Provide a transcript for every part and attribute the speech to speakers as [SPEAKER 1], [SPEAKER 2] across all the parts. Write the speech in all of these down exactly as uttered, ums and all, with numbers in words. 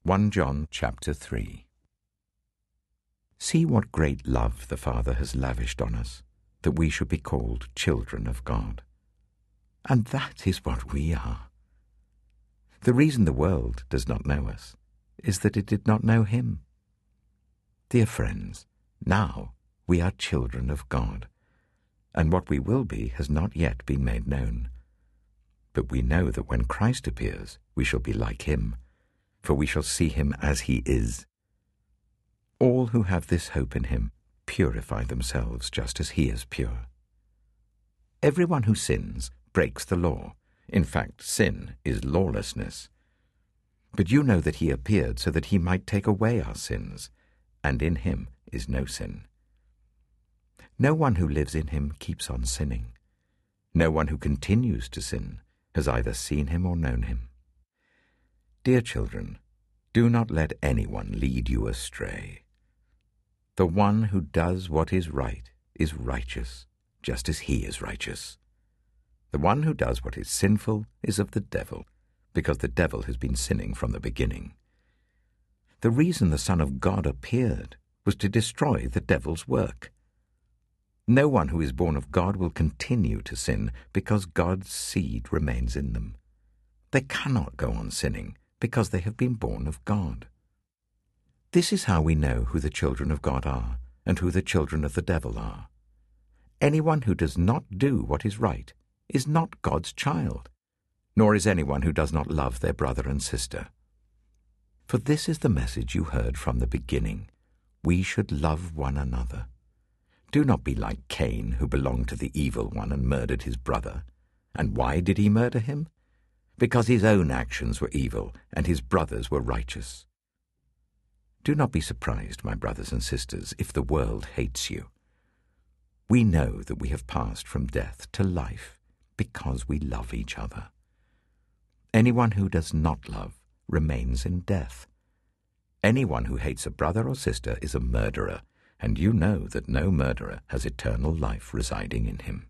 [SPEAKER 1] First John chapter three. See what great love the Father has lavished on us, that we should be called children of God. And that is what we are. The reason the world does not know us is that it did not know him. Dear friends, now we are children of God, and what we will be has not yet been made known. But we know that when Christ appears, we shall be like him, for we shall see him as he is. All who have this hope in him purify themselves just as he is pure. Everyone who sins breaks the law. In fact, sin is lawlessness. But you know that he appeared so that he might take away our sins, and in him is no sin. No one who lives in him keeps on sinning. No one who continues to sin has either seen him or known him. Dear children, do not let anyone lead you astray. The one who does what is right is righteous, just as he is righteous. The one who does what is sinful is of the devil, because the devil has been sinning from the beginning. The reason the Son of God appeared was to destroy the devil's work. No one who is born of God will continue to sin, because God's seed remains in them. They cannot go on sinning, because they have been born of God. This is how we know who the children of God are, and who the children of the devil are. Anyone who does not do what is right is not God's child, nor is anyone who does not love their brother and sister. For this is the message you heard from the beginning: we should love one another. Do not be like Cain, who belonged to the evil one and murdered his brother. And why did he murder him? Because his own actions were evil, and his brothers were righteous. Do not be surprised, my brothers and sisters, if the world hates you. We know that we have passed from death to life because we love each other. Anyone who does not love remains in death. Anyone who hates a brother or sister is a murderer, and you know that no murderer has eternal life residing in him.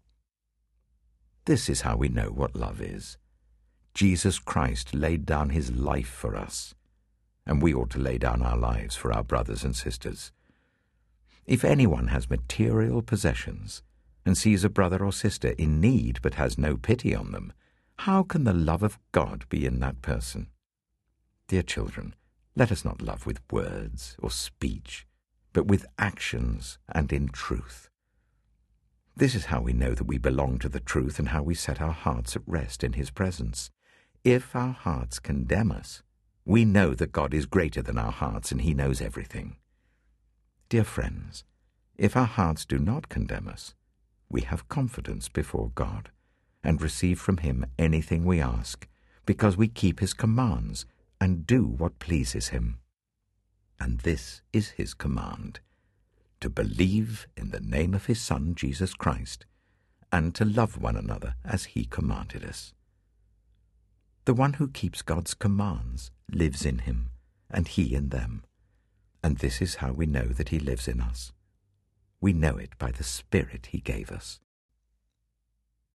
[SPEAKER 1] This is how we know what love is. Jesus Christ laid down his life for us, and we ought to lay down our lives for our brothers and sisters. If anyone has material possessions and sees a brother or sister in need but has no pity on them, how can the love of God be in that person? Dear children, let us not love with words or speech, but with actions and in truth. This is how we know that we belong to the truth, and how we set our hearts at rest in his presence. If our hearts condemn us, we know that God is greater than our hearts, and he knows everything. Dear friends, if our hearts do not condemn us, we have confidence before God, and receive from him anything we ask, because we keep his commands and do what pleases him. And this is his command: to believe in the name of his Son, Jesus Christ, and to love one another as he commanded us. The one who keeps God's commands lives in him, and he in them. And this is how we know that he lives in us. We know it by the Spirit he gave us.